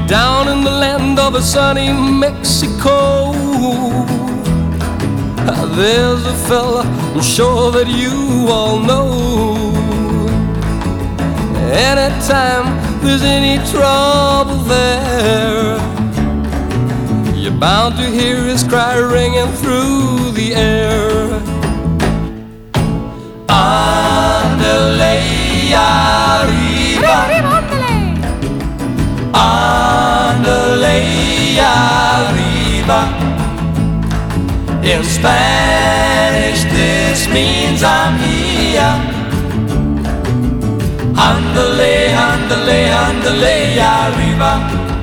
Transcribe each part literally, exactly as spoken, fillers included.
Down in the land of a sunny Mexico, there's a fella I'm sure that you all know. Anytime there's any trouble there, you're bound to hear his cry ringing through the air. Andale, arriba, andale, arriba. In Spanish this means I'm here. Andale, andale, andale, arriba.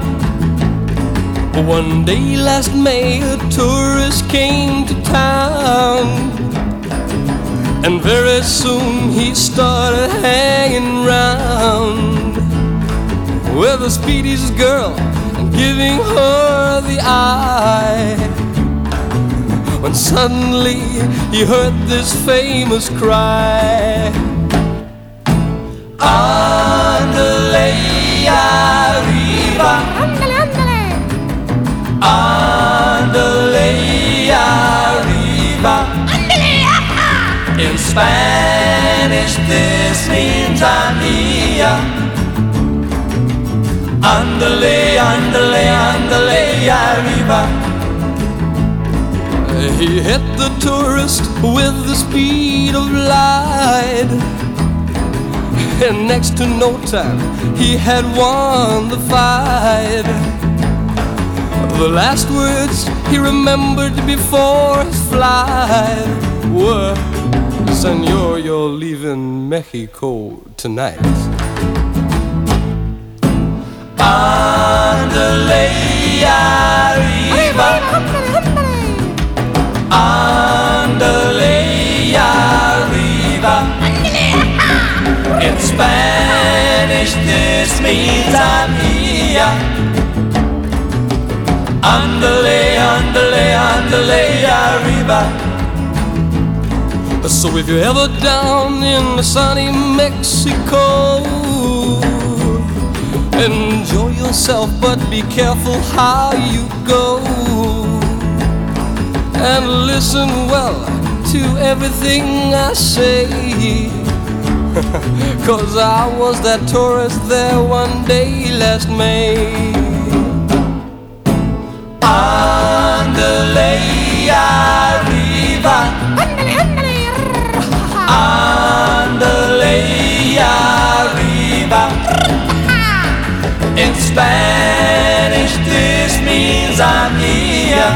One day last May a tourist came to town, and very soon he started hanging round with a speediest girl and giving her the eye, when suddenly he heard this famous cry. Andale, arriba, andale, andale, andale, arriba. In Spanish this means I'm here. Andale, andale, andale, arriba. He hit the tourist with the speed of light, and next to no time he had won the fight. The last words he remembered before his flight were, "Senor, you're leaving Mexico tonight." Andale, arriba, andale, arriba. In Spanish this means I'm here. Andale, andale, andale, arriba. So if you're ever down in the sunny Mexico, enjoy yourself, but be careful how you go, and listen well to everything I say, 'cause I was that tourist there one day last May. Andale, arriba, andale, arriba. In Spanish this means I'm here.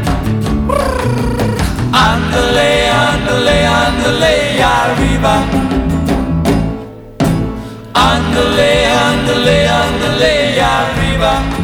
Andale, andale, andale, arriba. Andale, andale, andale, arriba.